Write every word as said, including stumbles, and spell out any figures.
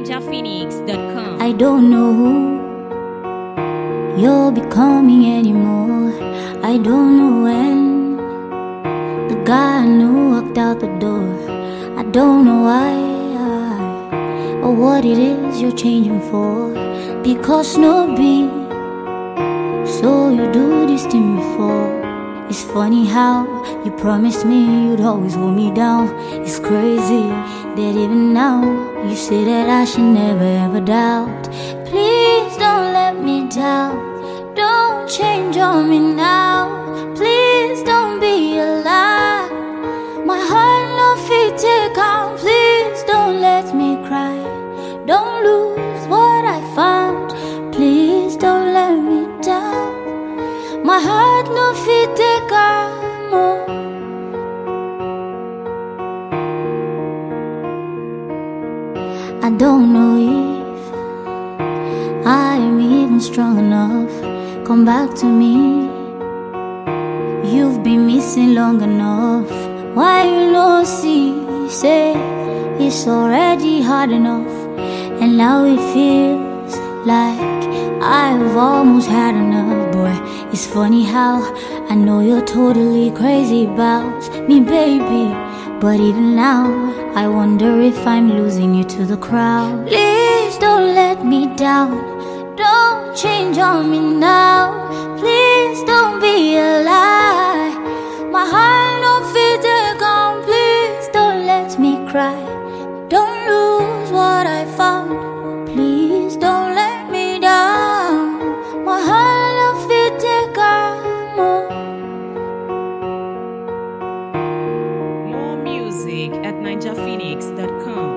ninja phoenix dot com. I don't know who you're becoming anymore. I don't know when the guy I knew walked out the door. I don't know why or what it is you're changing for. Because no beat, so you do this to me for. It's funny how you promised me you'd always hold me down. It's crazy that even now you say that I should never ever doubt. Please don't let me down. Don't change on me now. Please don't be a lie. My heart no fit take on. Please don't let me cry. Don't lose what I found. Please don't let me down. My heart no fit take on. I don't know if I am even strong enough. Come back to me. You've been missing long enough. Why you no see? Say it's already hard enough. And now it feels like I've almost had enough. Boy, it's funny how I know you're totally crazy about me, baby. But even now, I wonder if I'm losing you to the crowd. Please don't let me down. Don't change on me now. Please don't be a lie. My heart no fit take on. Please don't let me cry. Don't lose what I found. Please don't let me down. My heart no fit take on. More music at ninja phoenix dot com.